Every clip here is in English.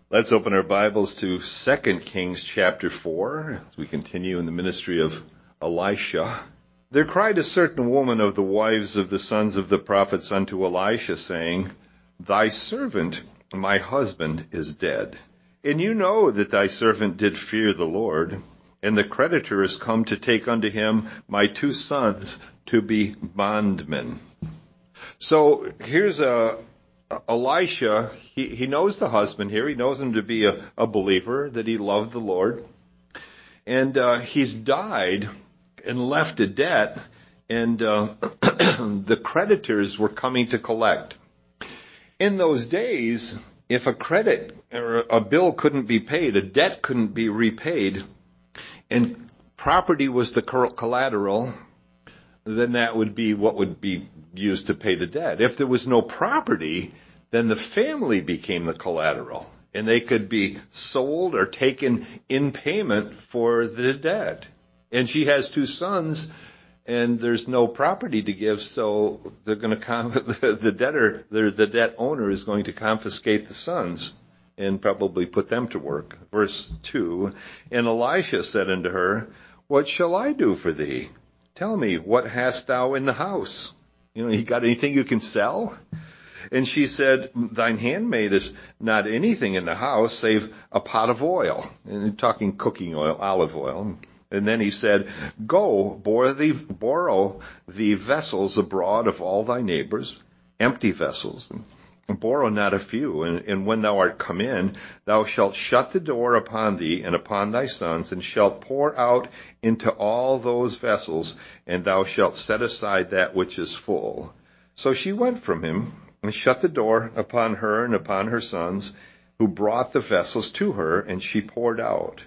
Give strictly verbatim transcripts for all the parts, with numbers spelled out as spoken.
Let's open our Bibles to Second Kings chapter four as we continue in the ministry of Elisha. There cried a certain woman of the wives of the sons of the prophets unto Elisha, saying, Thy servant, my husband, is dead. And you know that thy servant did fear the Lord, and the creditor is come to take unto him my two sons to be bondmen. So here's a Elisha, he, he knows the husband here. He knows him to be a, a believer, that he loved the Lord. And uh, he's died and left a debt, and uh, the creditors were coming to collect. In those days, if a credit or a bill couldn't be paid, a debt couldn't be repaid, and property was the collateral, then that would be what would be used to pay the debt. If there was no property, then the family became the collateral, and they could be sold or taken in payment for the debt. And she has two sons, and there's no property to give, so they're going to con- the debtor, the debt owner, is going to confiscate the sons and probably put them to work. Verse two, and Elisha said unto her, What shall I do for thee? Tell me, what hast thou in the house? You know, you got anything you can sell? And she said, Thine handmaid is not anything in the house save a pot of oil. And you're talking cooking oil, olive oil. And then he said, Go, borrow the, borrow the vessels abroad of all thy neighbors, empty vessels, and borrow not a few. And, and when thou art come in, thou shalt shut the door upon thee and upon thy sons, and shalt pour out into all those vessels, and thou shalt set aside that which is full. So she went from him, and shut the door upon her and upon her sons, who brought the vessels to her, and she poured out.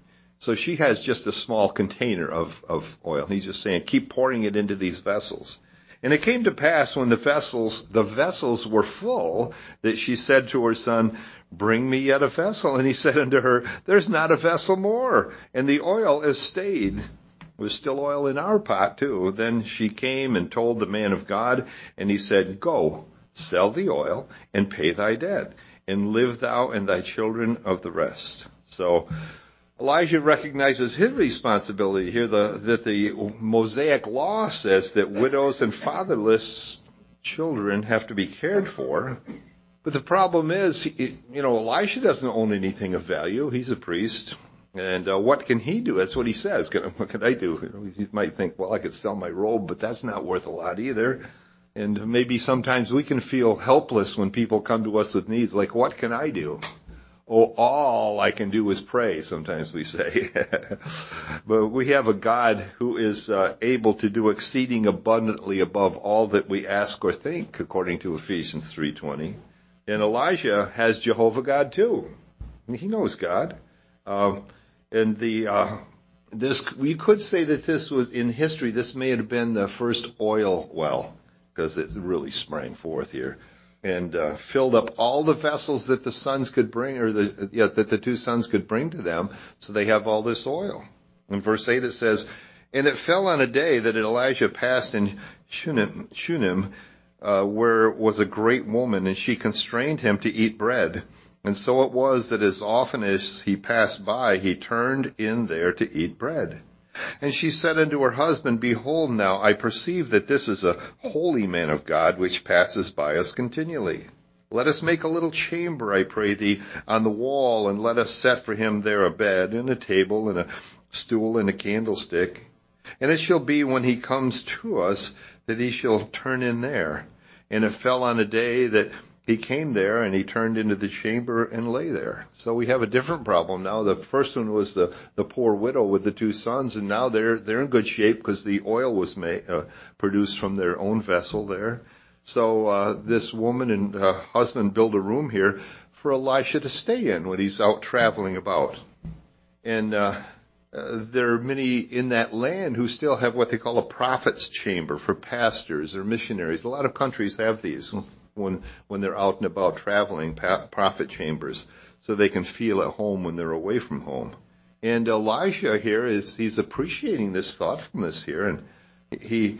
So she has just a small container of, of oil. He's just saying, keep pouring it into these vessels. And it came to pass when the vessels, the vessels were full, that she said to her son, Bring me yet a vessel. And he said unto her, There's not a vessel more, and the oil is stayed. There's still oil in our pot too. Then she came and told the man of God, and he said, Go, sell the oil, and pay thy debt, and live thou and thy children of the rest. So Elijah recognizes his responsibility here, the, that the Mosaic law says that widows and fatherless children have to be cared for. But the problem is, you know, Elisha doesn't own anything of value. He's a priest. And uh, what can he do? That's what he says. What can I do? You know, he might think, well, I could sell my robe, but that's not worth a lot either. And maybe sometimes we can feel helpless when people come to us with needs, like, what can I do? Oh, all I can do is pray, sometimes we say. But we have a God who is uh, able to do exceeding abundantly above all that we ask or think, according to Ephesians three twenty. And Elijah has Jehovah God too. He knows God. Um, and the uh, this we could say that this was, in history, this may have been the first oil well, because it really sprang forth here. And uh, filled up all the vessels that the sons could bring, or the yeah, that the two sons could bring to them, so they have all this oil. In verse eight it says, And it fell on a day that Elijah passed in Shunem, Shunem uh, where was a great woman, and she constrained him to eat bread. And so it was that as often as he passed by, he turned in there to eat bread. And she said unto her husband, Behold now, I perceive that this is a holy man of God, which passes by us continually. Let us make a little chamber, I pray thee, on the wall, and let us set for him there a bed, and a table, and a stool, and a candlestick. And it shall be, when he comes to us, that he shall turn in there. And it fell on a day that he came there, and he turned into the chamber and lay there. So we have a different problem now. The first one was the, the poor widow with the two sons, and now they're they're in good shape because the oil was made, uh, produced from their own vessel there. So uh, this woman and uh, husband build a room here for Elisha to stay in when he's out traveling about. And uh, uh, there are many in that land who still have what they call a prophet's chamber for pastors or missionaries. A lot of countries have these when when they're out and about traveling, prophet chambers, so they can feel at home when they're away from home. And Elisha here is, he's appreciating this thoughtfulness here, and he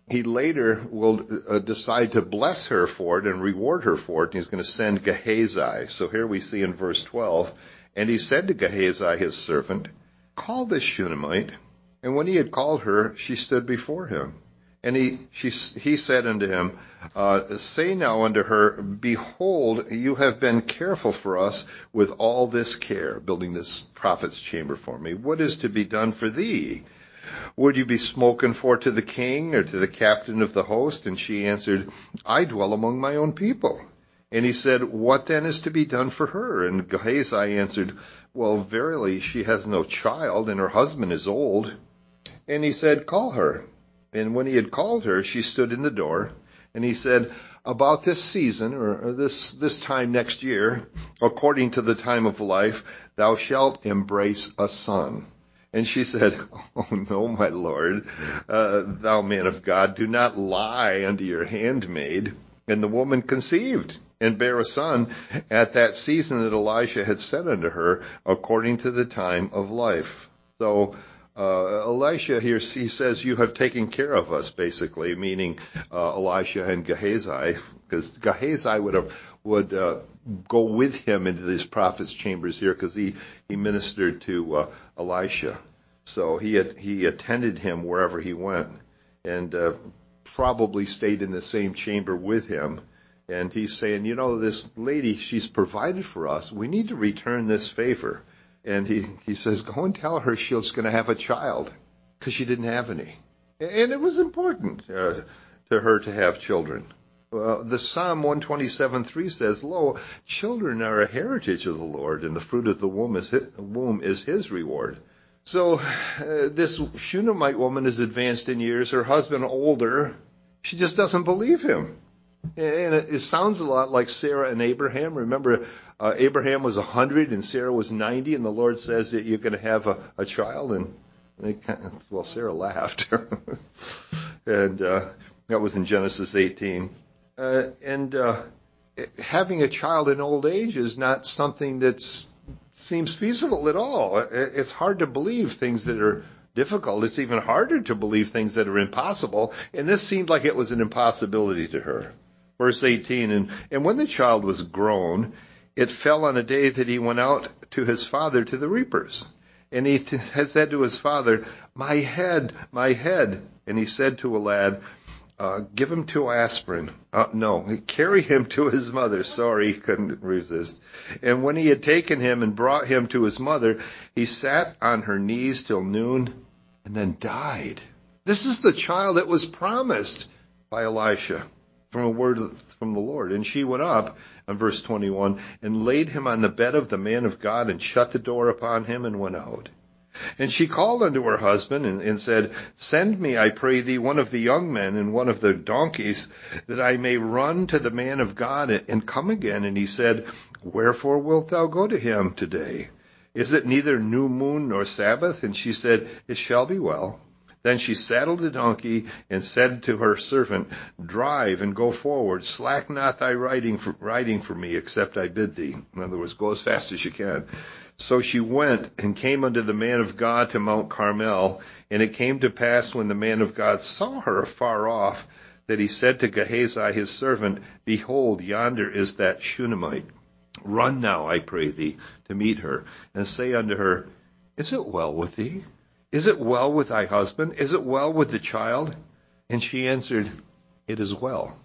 he later will uh, decide to bless her for it and reward her for it. And he's going to send Gehazi. So here we see in verse twelve, and he said to Gehazi, his servant, call this Shunammite. And when he had called her, she stood before him. And he, she, he said unto him, uh, say now unto her, behold, you have been careful for us with all this care, building this prophet's chamber for me. What is to be done for thee? Would you be spoken for to the king or to the captain of the host? And she answered, I dwell among my own people. And he said, what then is to be done for her? And Gehazi answered, well, verily, she has no child, and her husband is old. And he said, call her. And when he had called her, she stood in the door. And he said, about this season, or this, this time next year, according to the time of life, thou shalt embrace a son. And she said, oh, no, my lord, uh, thou man of God, do not lie unto your handmaid. And the woman conceived and bare a son at that season that Elisha had said unto her, according to the time of life. So uh, Elisha here, he says, you have taken care of us, basically, meaning uh, Elisha and Gehazi, because Gehazi would have, would uh, go with him into these prophets' chambers here, because he, he ministered to uh, Elisha. So he had, he attended him wherever he went, and uh, probably stayed in the same chamber with him. And he's saying, you know, this lady, she's provided for us. We need to return this favor. And he, he says, go and tell her she's going to have a child, because she didn't have any. And it was important uh, to her to have children. Uh, the Psalm one twenty-seven three says, lo, children are a heritage of the Lord, and the fruit of the womb is his, womb is his reward. So uh, this Shunammite woman is advanced in years, her husband older. She just doesn't believe him. And it, it sounds a lot like Sarah and Abraham. Remember, uh, Abraham was one hundred and Sarah was ninety, and the Lord says that you're going to have a, a child. And they kind of, well, Sarah laughed. and uh, that was in Genesis eighteen. Uh, and uh, having a child in old age is not something that's seems feasible at all. It's hard to believe things that are difficult. It's even harder to believe things that are impossible. And this seemed like it was an impossibility to her. Verse eighteen, and, and when the child was grown, it fell on a day that he went out to his father to the reapers. And he t- had said to his father, my head, my head. And he said to a lad, Uh, give him two aspirin. Uh, no, carry him to his mother. Sorry, he couldn't resist. And when he had taken him and brought him to his mother, he sat on her knees till noon and then died. This is the child that was promised by Elisha from a word from the Lord. And she went up, in verse twenty-one, and laid him on the bed of the man of God and shut the door upon him and went out. And she called unto her husband and, and said, send me, I pray thee, one of the young men and one of the donkeys, that I may run to the man of God and, and come again. And he said, wherefore wilt thou go to him today? Is it neither new moon nor Sabbath? And she said, it shall be well. Then she saddled the donkey and said to her servant, drive and go forward. Slack not thy riding for, riding for me, except I bid thee. In other words, go as fast as you can. So she went and came unto the man of God to Mount Carmel. And it came to pass when the man of God saw her afar off, that he said to Gehazi his servant, behold, yonder is that Shunammite. Run now, I pray thee, to meet her, and say unto her, is it well with thee? Is it well with thy husband? Is it well with the child? And she answered, it is well.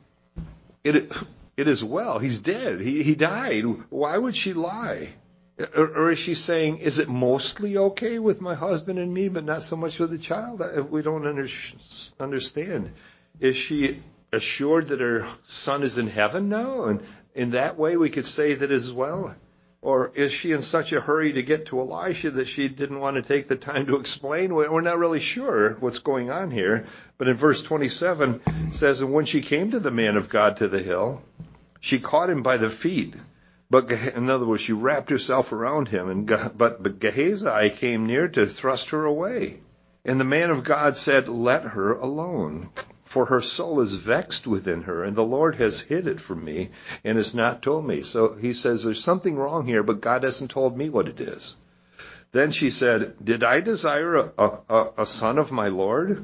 It, it is well. He's dead. He, he died. Why would she lie? Or, or is she saying, is it mostly okay with my husband and me, but not so much with the child? We don't under, understand. Is she assured that her son is in heaven now? And in that way we could say that as well. Or is she in such a hurry to get to Elisha that she didn't want to take the time to explain? We're not really sure what's going on here. But in verse twenty-seven it says, and when she came to the man of God to the hill, she caught him by the feet. But in other words, she wrapped herself around him. And but, but Gehazi came near to thrust her away. And the man of God said, let her alone. For her soul is vexed within her, and the Lord has hid it from me and has not told me. So he says, there's something wrong here, but God hasn't told me what it is. Then she said, did I desire a, a, a son of my Lord?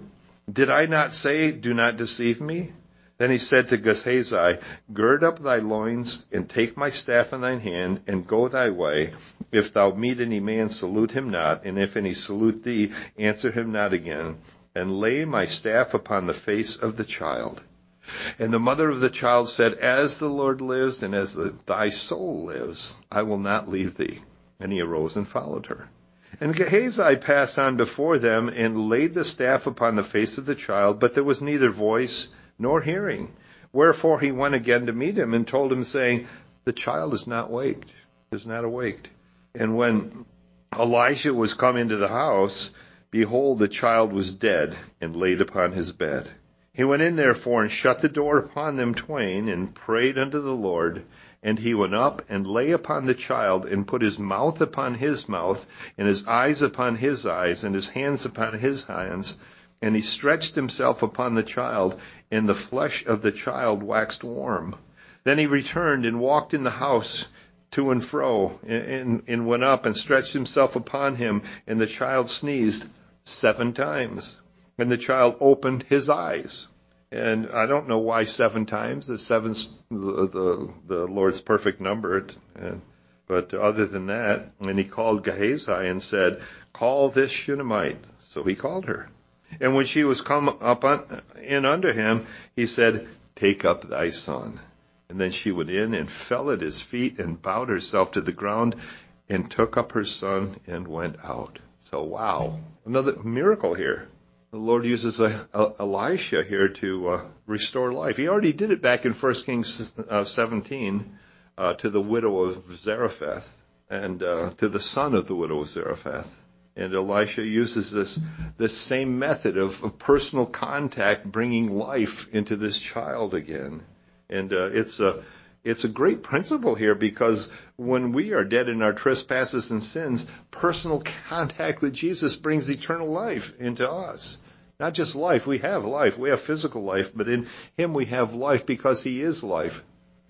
Did I not say, do not deceive me? Then he said to Gehazi, gird up thy loins, and take my staff in thine hand, and go thy way. If thou meet any man, salute him not, and if any salute thee, answer him not again. And lay my staff upon the face of the child. And the mother of the child said, as the Lord lives, and as the, thy soul lives, I will not leave thee. And he arose and followed her. And Gehazi passed on before them, and laid the staff upon the face of the child, but there was neither voice nor hearing. Wherefore he went again to meet him, and told him, saying, the child is not waked, is not awaked. And when Elisha was come into the house, behold, the child was dead, and laid upon his bed. He went in therefore, and shut the door upon them twain, and prayed unto the Lord. And he went up, and lay upon the child, and put his mouth upon his mouth, and his eyes upon his eyes, and his hands upon his hands. And he stretched himself upon the child, and the flesh of the child waxed warm. Then he returned and walked in the house to and fro, and, and went up and stretched himself upon him, and the child sneezed seven times. And the child opened his eyes. And I don't know why seven times. The seven's the, the, the Lord's perfect number. And, but other than that, and he called Gehazi and said, call this Shunammite. So he called her. And when she was come up un, in unto him, he said, take up thy son. And then she went in and fell at his feet and bowed herself to the ground and took up her son and went out. So wow, another miracle here. The Lord uses a, a, Elisha here to uh, restore life. He already did it back in First Kings uh, seventeen uh, to the widow of Zarephath and uh, to the son of the widow of Zarephath. And Elisha uses this this same method of, of personal contact, bringing life into this child again. And uh, it's a it's a great principle here, because when we are dead in our trespasses and sins, personal contact with Jesus brings eternal life into us. Not just life, we have life, we have physical life, but in him we have life because he is life.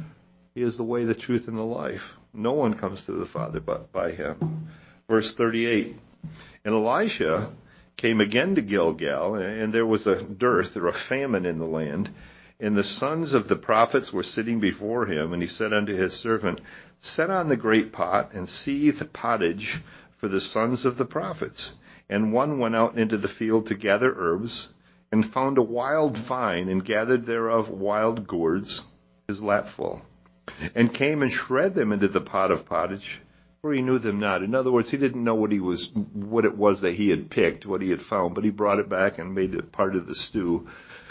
He is the way, the truth, and the life. No one comes to the Father but by him. Verse thirty-eight. And Elisha came again to Gilgal, and there was a dearth or a famine in the land. And the sons of the prophets were sitting before him, and he said unto his servant, set on the great pot, and seethe pottage for the sons of the prophets. And one went out into the field to gather herbs, and found a wild vine, and gathered thereof wild gourds, his lap full, and came and shred them into the pot of pottage, for he knew them not. In other words, he didn't know what he was, what it was that he had picked, what he had found, but he brought it back and made it part of the stew.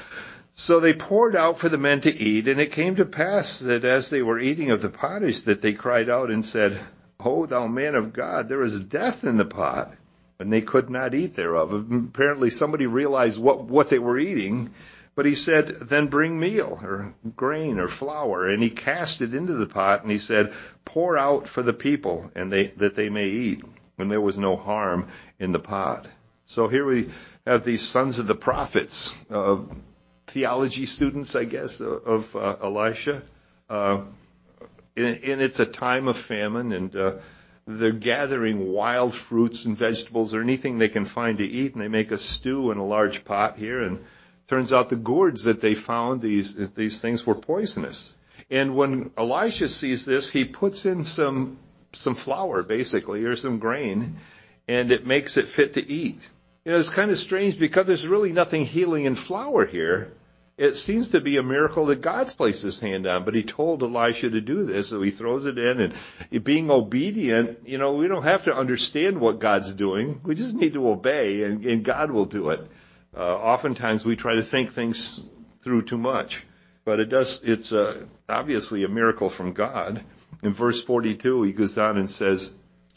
So they poured out for the men to eat, and it came to pass that as they were eating of the pottage, that they cried out and said, O thou man of God, there is death in the pot. And they could not eat thereof. Apparently somebody realized what, what they were eating, but he said, then bring meal or grain or flour. And he cast it into the pot, and he said, pour out for the people, and they that they may eat. And there was no harm in the pot. So here we have these sons of the prophets, uh, theology students, I guess, of uh, Elisha. Uh, and, and it's a time of famine, and uh, they're gathering wild fruits and vegetables or anything they can find to eat, and they make a stew in a large pot here. And turns out the gourds that they found, these these things were poisonous. And when Elisha sees this, he puts in some some flour, basically, or some grain, and it makes it fit to eat. You know, it's kind of strange because there's really nothing healing in flour here. It seems to be a miracle that God's placed his hand on, but he told Elisha to do this, so he throws it in, and being obedient, you know, we don't have to understand what God's doing. We just need to obey, and, and God will do it. Uh, oftentimes we try to think things through too much, but it does, it's uh, obviously a miracle from God. In verse forty-two, he goes down and says,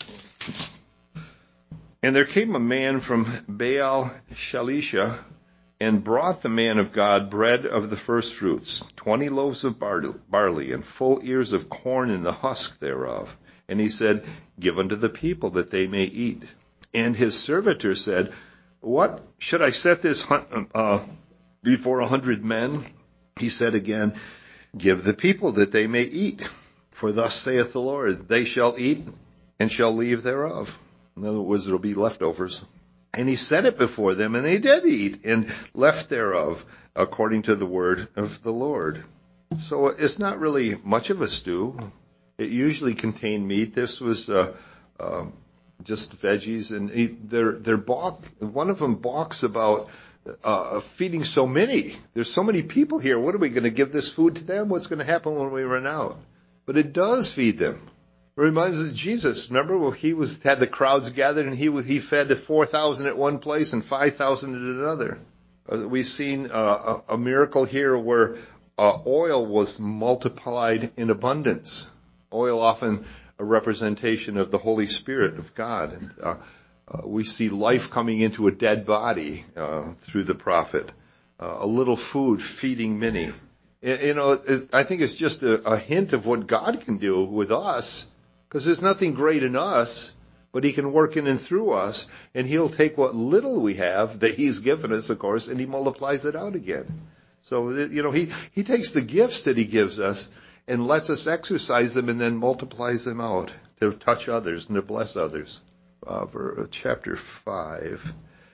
and there came a man from Baal Shalisha, and brought the man of God bread of the first fruits, twenty loaves of barley, and full ears of corn in the husk thereof. And he said, give unto the people that they may eat. And his servitor said, what, should I set this uh, before a hundred men? He said again, give the people that they may eat. For thus saith the Lord, they shall eat and shall leave thereof. In other words, there will be leftovers. And he set it before them, and they did eat, and left thereof, according to the word of the Lord. So it's not really much of a stew. It usually contained meat. This was uh, um, just veggies, and he, they're, they're balk, one of them balks about uh, feeding so many. There's so many people here. What are we going to give this food to them? What's going to happen when we run out? But it does feed them. It reminds us of Jesus. Remember, well, he was had the crowds gathered, and he he fed four thousand at one place and five thousand at another. Uh, we've seen uh, a, a miracle here where uh, oil was multiplied in abundance. Oil often a representation of the Holy Spirit of God. And uh, uh, we see life coming into a dead body uh, through the prophet. Uh, a little food feeding many. You know, it, I think it's just a, a hint of what God can do with us. Because there's nothing great in us, but he can work in and through us, and he'll take what little we have that he's given us, of course, and he multiplies it out again. So, you know, he, he takes the gifts that he gives us and lets us exercise them and then multiplies them out to touch others and to bless others. Uh, for chapter five.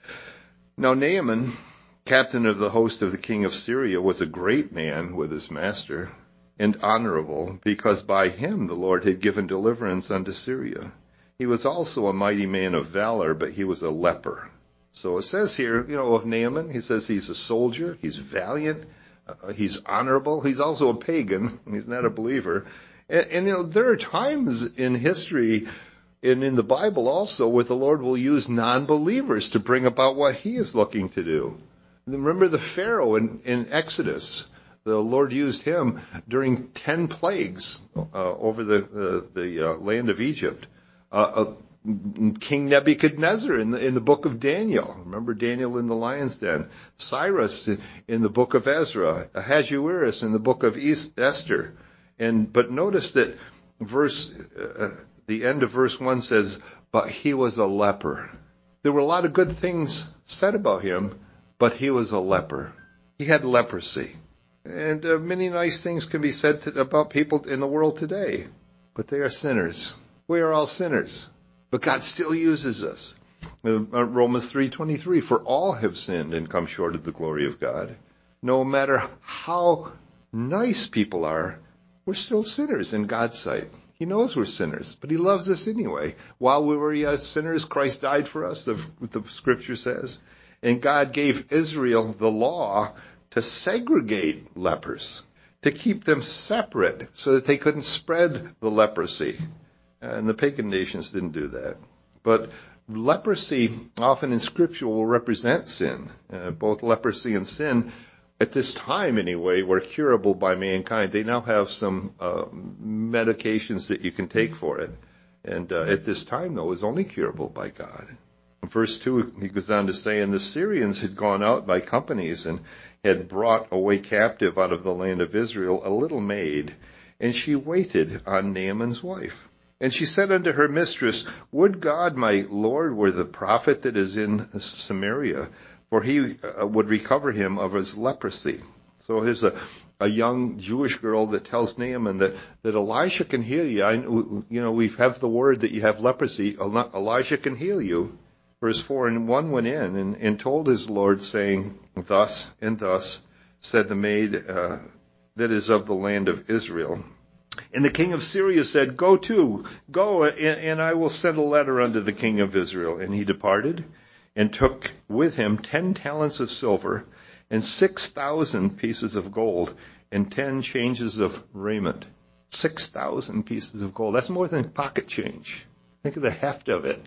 Now Naaman, captain of the host of the king of Syria, was a great man with his master, and honorable, because by him the Lord had given deliverance unto Syria. He was also a mighty man of valor, but he was a leper. So it says here, you know, of Naaman, he says he's a soldier, he's valiant, uh, he's honorable, he's also a pagan, he's not a believer. And, and, you know, there are times in history and in the Bible also where the Lord will use non-believers to bring about what he is looking to do. Remember the Pharaoh in, in Exodus. The Lord used him during ten plagues uh, over the uh, the uh, land of Egypt. Uh, uh, King Nebuchadnezzar in the in the book of Daniel. Remember Daniel in the lion's den. Cyrus in the book of Ezra. Ahasuerus in the book of Esther. And but notice that verse uh, the end of verse one says, "But he was a leper." There were a lot of good things said about him, but he was a leper. He had leprosy. And uh, many nice things can be said to, about people in the world today, but they are sinners. We are all sinners, but God still uses us. Uh, Romans three twenty-three, for all have sinned and come short of the glory of God. No matter how nice people are, we're still sinners in God's sight. He knows we're sinners, but he loves us anyway. While we were yet sinners, Christ died for us, the, the scripture says. And God gave Israel the law to segregate lepers, to keep them separate so that they couldn't spread the leprosy. And the pagan nations didn't do that. But leprosy often in Scripture will represent sin. Uh, both leprosy and sin, at this time anyway, were curable by mankind. They now have some uh, medications that you can take for it. And uh, at this time, though, it was only curable by God. In verse two, he goes on to say, and the Syrians had gone out by companies and had brought away captive out of the land of Israel a little maid, and she waited on Naaman's wife. And she said unto her mistress, would God my Lord were the prophet that is in Samaria, for he uh, would recover him of his leprosy. So here's a, a young Jewish girl that tells Naaman that, that Elisha can heal you. I, you know, we have the word that you have leprosy. Elisha can heal you. Verse four, and one went in and, and told his Lord, saying, thus and thus said the maid uh, that is of the land of Israel. And the king of Syria said, go to, go, and, and I will send a letter unto the king of Israel. And he departed and took with him ten talents of silver and six thousand pieces of gold and ten changes of raiment. Six thousand pieces of gold. That's more than pocket change. Think of the heft of it.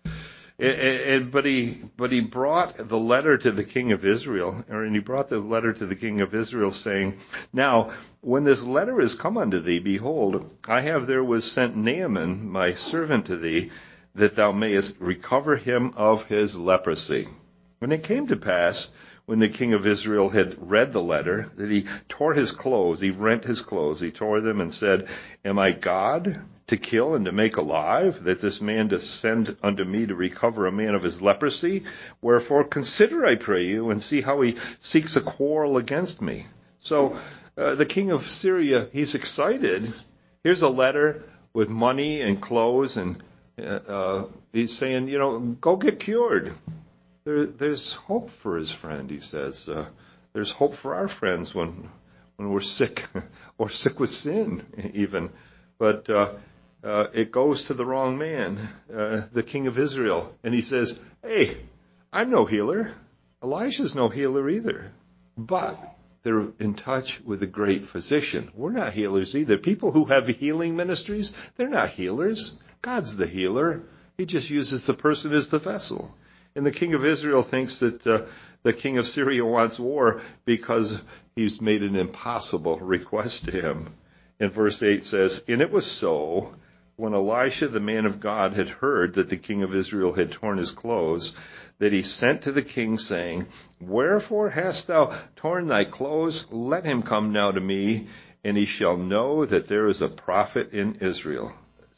And, and, but he, but he brought the letter to the king of Israel, or and he brought the letter to the king of Israel, saying, now, when this letter is come unto thee, behold, I have there was sent Naaman, my servant, to thee, that thou mayest recover him of his leprosy. When it came to pass, when the king of Israel had read the letter, that he tore his clothes, he rent his clothes, he tore them, and said, am I God to kill and to make alive, that this man doth send unto me to recover a man of his leprosy? Wherefore consider, I pray you, and see how he seeks a quarrel against me. So uh, the king of Syria, he's excited. Here's a letter with money and clothes, and uh, he's saying, you know, go get cured. there, there's hope for his friend, he says. Uh, there's hope for our friends when when we're sick or sick with sin even. But uh, uh, it goes to the wrong man, uh, the king of Israel. And he says, hey, I'm no healer. Elisha's no healer either. But they're in touch with a great physician. We're not healers either. People who have healing ministries, they're not healers. God's the healer. He just uses the person as the vessel. And the king of Israel thinks that uh, the king of Syria wants war because he's made an impossible request to him. And verse eight says, and it was so, when Elisha, the man of God, had heard that the king of Israel had torn his clothes, that he sent to the king, saying, wherefore hast thou torn thy clothes? Let him come now to me, and he shall know that there is a prophet in Israel.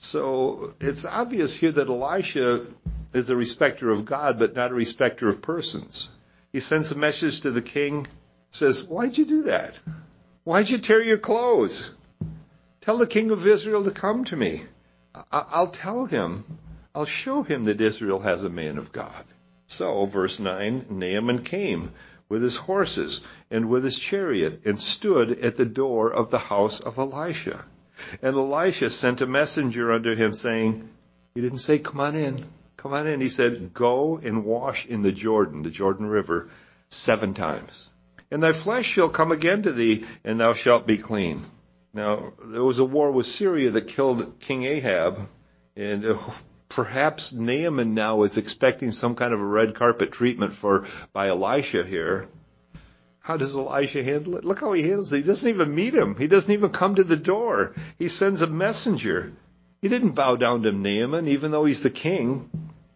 So it's obvious here that Elisha is a respecter of God, but not a respecter of persons. He sends a message to the king, says, why'd you do that? Why'd you tear your clothes? Tell the king of Israel to come to me. I'll tell him, I'll show him that Israel has a man of God. So, verse nine, Naaman came with his horses and with his chariot and stood at the door of the house of Elisha. And Elisha sent a messenger unto him, saying, he didn't say, come on in, come on in. He said, go and wash in the Jordan, the Jordan River, seven times. And thy flesh shall come again to thee, and thou shalt be clean. Now, there was a war with Syria that killed King Ahab, and uh, perhaps Naaman now is expecting some kind of a red carpet treatment for by Elisha here. How does Elisha handle it? Look how he handles it. He doesn't even meet him. He doesn't even come to the door. He sends a messenger. He didn't bow down to Naaman, even though he's the king.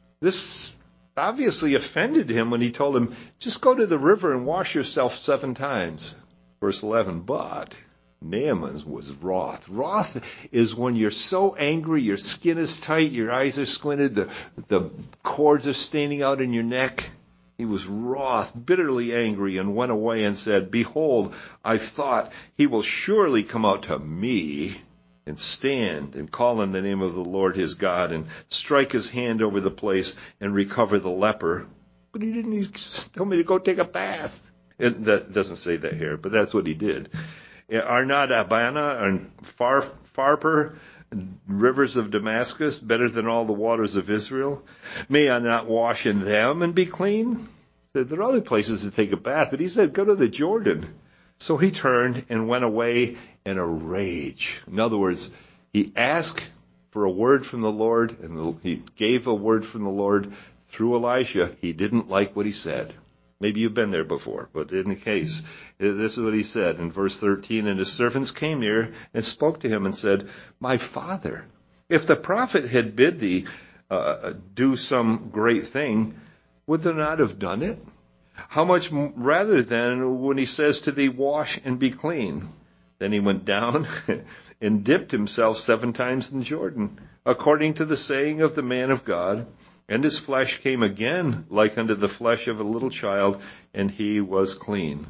This obviously offended him when he told him, just go to the river and wash yourself seven times. Verse eleven, but Naaman was wroth. Wroth is when you're so angry, your skin is tight, your eyes are squinted, the, the cords are standing out in your neck. He was wroth, bitterly angry, and went away and said, behold, I thought he will surely come out to me and stand and call on the name of the Lord his God and strike his hand over the place and recover the leper. But he didn't. He told me to go take a bath. It, that doesn't say that here, but that's what he did. Are not Abana and Far, Pharpar, rivers of Damascus, better than all the waters of Israel? May I not wash in them and be clean? There are other places to take a bath, but he said, go to the Jordan. So he turned and went away in a rage. In other words, he asked for a word from the Lord, and he gave a word from the Lord through Elisha. He didn't like what he said. Maybe you've been there before, but in any case, this is what he said in verse thirteen. And his servants came near and spoke to him and said, my father, if the prophet had bid thee uh, do some great thing, would thou not have done it? How much rather then when he says to thee, wash and be clean? Then he went down and dipped himself seven times in Jordan, according to the saying of the man of God. And his flesh came again like unto the flesh of a little child, and he was clean.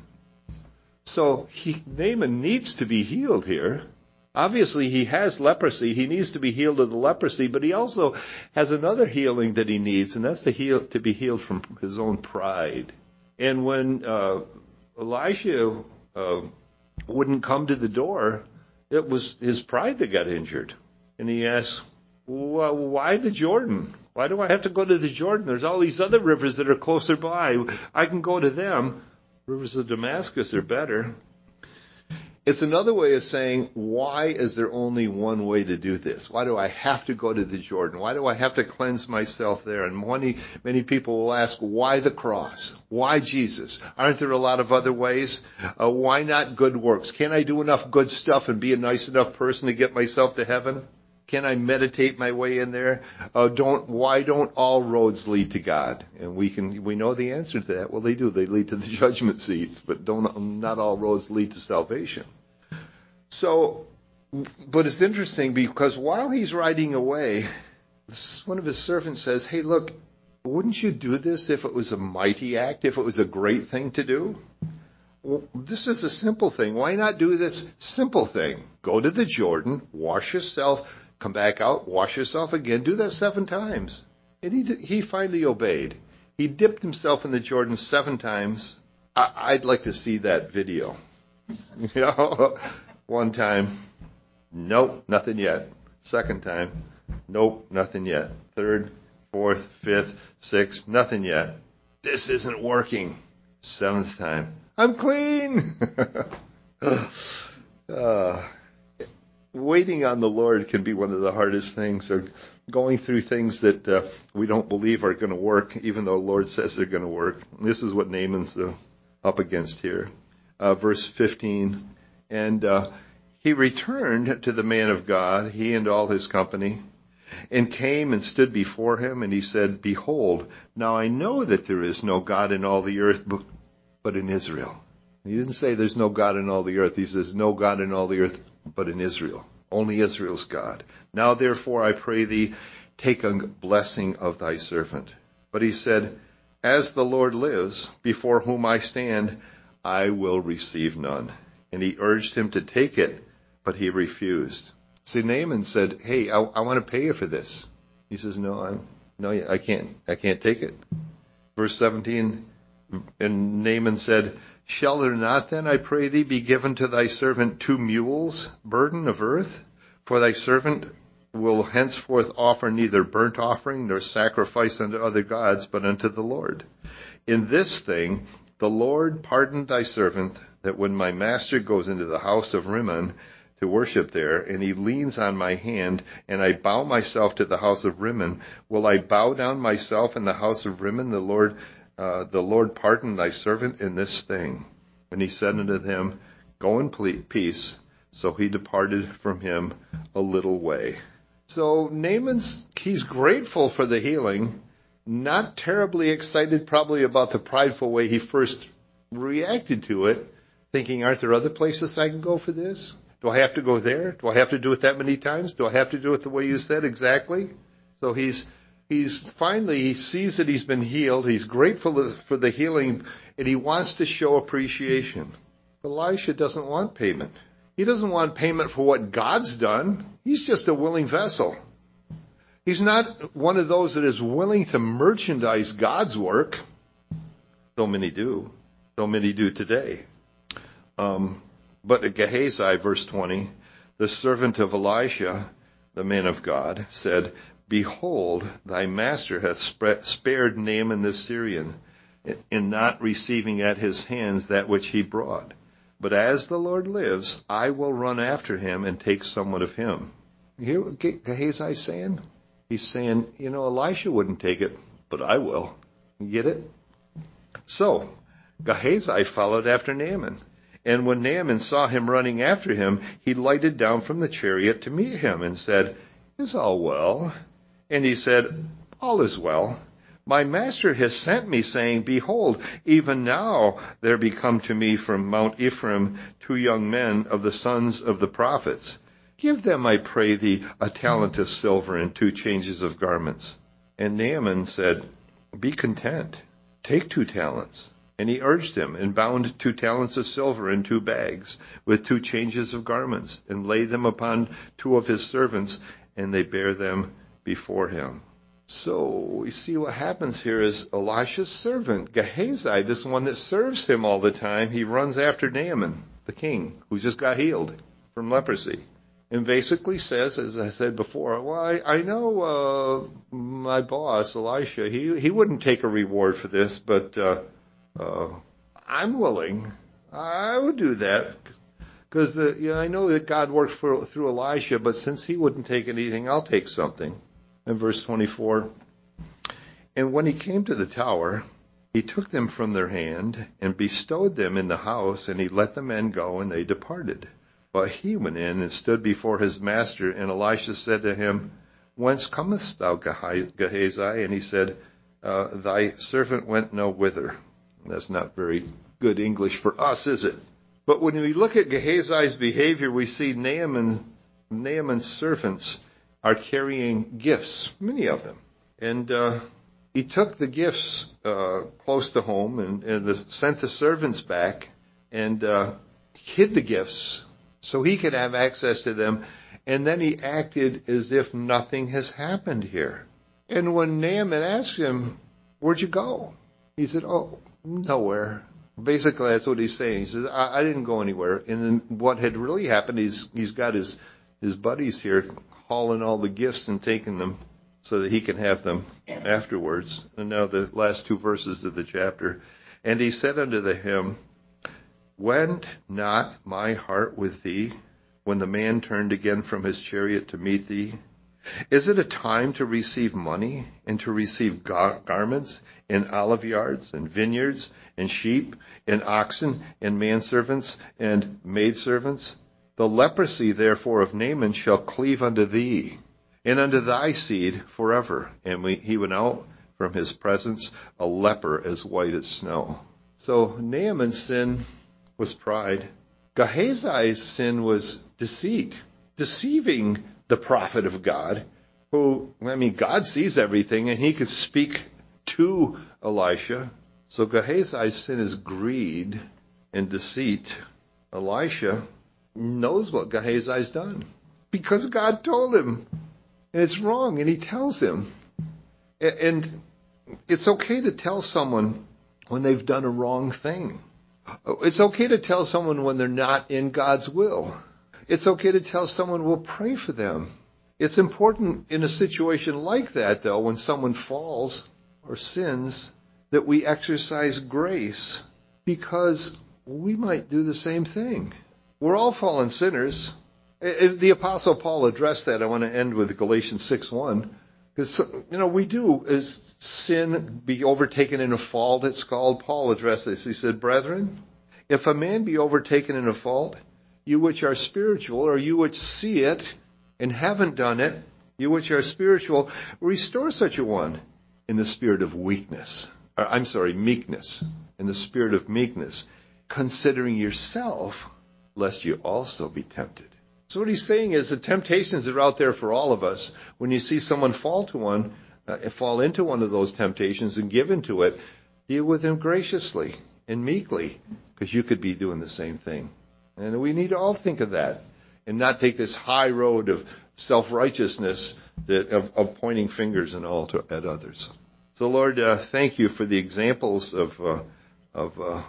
So he, Naaman needs to be healed here. Obviously, he has leprosy. He needs to be healed of the leprosy, but he also has another healing that he needs, and that's to, heal, to be healed from his own pride. And when uh, Elisha uh, wouldn't come to the door, it was his pride that got injured. And he asked, well, why the Jordan? Why do I have to go to the Jordan? There's all these other rivers that are closer by. I can go to them. Rivers of Damascus are better. It's another way of saying, why is there only one way to do this? Why do I have to go to the Jordan? Why do I have to cleanse myself there? And many, many people will ask, why the cross? Why Jesus? Aren't there a lot of other ways? Uh, why not good works? Can't I do enough good stuff and be a nice enough person to get myself to heaven? Can I meditate my way in there? Uh, don't, why don't all roads lead to God? And we can, we know the answer to that. Well, they do. They lead to the judgment seat, but don't, not all roads lead to salvation. So, but it's interesting because while he's riding away, one of his servants says, hey, look, wouldn't you do this if it was a mighty act, if it was a great thing to do? Well, this is a simple thing. Why not do this simple thing? Go to the Jordan, wash yourself, come back out, wash yourself again, do that seven times. And he, he finally obeyed. He dipped himself in the Jordan seven times. I, I'd like to see that video. You know, one time, nope, nothing yet. Second time, nope, nothing yet. Third, fourth, fifth, sixth, nothing yet. This isn't working. Seventh time, I'm clean. uh, waiting on the Lord can be one of the hardest things, or going through things that uh, we don't believe are going to work, even though the Lord says they're going to work. This is what Naaman's uh, up against here. Uh, verse fifteen, and uh, he returned to the man of God, he and all his company, and came and stood before him, and he said, Behold, now I know that there is no God in all the earth but, but in Israel. He didn't say there's no God in all the earth. He says no God in all the earth but in Israel. Only Israel's God. Now therefore I pray thee, take a blessing of thy servant. But he said, As the Lord lives, before whom I stand, I will receive none. And he urged him to take it, but he refused. See, Naaman said, hey, I, I want to pay you for this. He says, no, I'm, no, I can't, I can't take it. Verse seventeen, and Naaman said, Shall there not then, I pray thee, be given to thy servant two mules, burden of earth? For thy servant will henceforth offer neither burnt offering nor sacrifice unto other gods, but unto the Lord. In this thing the Lord pardoned thy servant, that when my master goes into the house of Rimmon to worship there, and he leans on my hand, and I bow myself to the house of Rimmon, will I bow down myself in the house of Rimmon? The Lord, uh, the Lord pardon thy servant in this thing. And he said unto him, Go in peace. So he departed from him a little way. So Naaman's, he's grateful for the healing, not terribly excited probably about the prideful way he first reacted to it, thinking, aren't there other places I can go for this? Do I have to go there? Do I have to do it that many times? Do I have to do it the way you said exactly? So he's he's finally, he sees that he's been healed. He's grateful for the healing, and he wants to show appreciation. Elisha doesn't want payment. He doesn't want payment for what God's done. He's just a willing vessel. He's not one of those that is willing to merchandise God's work. So many do. So many do today. Um, but Gehazi, verse twenty, the servant of Elisha, the man of God, said, Behold, thy master hath spared Naaman the Syrian, in not receiving at his hands that which he brought. But as the Lord lives, I will run after him and take somewhat of him. You hear what Gehazi is saying? He's saying, you know, Elisha wouldn't take it, but I will. You get it? So, Gehazi followed after Naaman. And when Naaman saw him running after him, he lighted down from the chariot to meet him and said, Is all well? And he said, All is well. My master has sent me, saying, Behold, even now there be come to me from Mount Ephraim two young men of the sons of the prophets. Give them, I pray thee, a talent of silver and two changes of garments. And Naaman said, Be content, take two talents. And he urged him, and bound two talents of silver in two bags, with two changes of garments, and laid them upon two of his servants, and they bare them before him. So we see what happens here is Elisha's servant, Gehazi, this one that serves him all the time, he runs after Naaman, the king, who just got healed from leprosy. And basically says, as I said before, well, I, I know uh, my boss, Elisha, he, he wouldn't take a reward for this, but uh, uh, I'm willing. I would do that. Because you know, I know that God worked for, through Elisha, but since he wouldn't take anything, I'll take something. In verse twenty-four, and when he came to the tower, he took them from their hand and bestowed them in the house, and he let the men go, and they departed. But he went in and stood before his master, and Elisha said to him, Whence comest thou, Gehazi? And he said, uh, Thy servant went no whither. That's not very good English for us, is it? But when we look at Gehazi's behavior, we see Naaman, Naaman's servants are carrying gifts, many of them. And uh, he took the gifts uh, close to home and, and the, sent the servants back and uh, hid the gifts so he could have access to them. And then he acted as if nothing has happened here. And when Naaman asked him, where'd you go? He said, oh, nowhere. Basically, that's what he's saying. He says, I, I didn't go anywhere. And then what had really happened is he's got his, his buddies here hauling all the gifts and taking them so that he can have them afterwards. And now the last two verses of the chapter. And he said unto him, went not my heart with thee when the man turned again from his chariot to meet thee? Is it a time to receive money and to receive gar- garments and olive yards and vineyards and sheep and oxen and manservants and maidservants? The leprosy therefore of Naaman shall cleave unto thee and unto thy seed forever. And we, he went out from his presence a leper as white as snow. So Naaman's sin was pride. Gehazi's sin was deceit, deceiving the prophet of God, who, I mean, God sees everything, and he could speak to Elisha. So Gehazi's sin is greed and deceit. Elisha knows what Gehazi's done because God told him, and it's wrong, and he tells him. And it's okay to tell someone when they've done a wrong thing. It's okay to tell someone when they're not in God's will. It's okay to tell someone we'll pray for them. It's important in a situation like that, though, when someone falls or sins, that we exercise grace because we might do the same thing. We're all fallen sinners. The Apostle Paul addressed that. I want to end with Galatians six one. Because, you know, we do, as sin be overtaken in a fault, it's called. Paul addressed this. He said, brethren, if a man be overtaken in a fault, you which are spiritual, or you which see it and haven't done it, you which are spiritual, restore such a one in the spirit of weakness. Or, I'm sorry, meekness. In the spirit of meekness, considering yourself, lest you also be tempted. So what he's saying is the temptations are out there for all of us. When you see someone fall to one, uh, fall into one of those temptations and give into it, deal with them graciously and meekly, because you could be doing the same thing. And we need to all think of that and not take this high road of self-righteousness, that of, of pointing fingers and all to, at others. So Lord, uh, thank you for the examples of uh, of uh,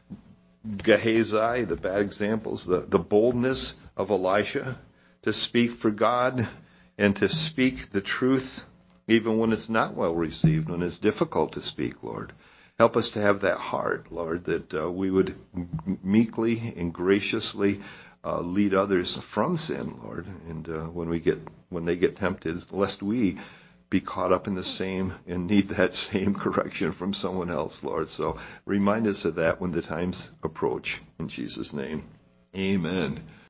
Gehazi, the bad examples, the, the boldness of Elisha to speak for God and to speak the truth even when it's not well received, when it's difficult to speak, Lord. Help us to have that heart, Lord, that uh, we would meekly and graciously uh, lead others from sin, Lord. And uh, when we get when they get tempted, lest we be caught up in the same and need that same correction from someone else, Lord. So remind us of that when the times approach. In Jesus' name, amen.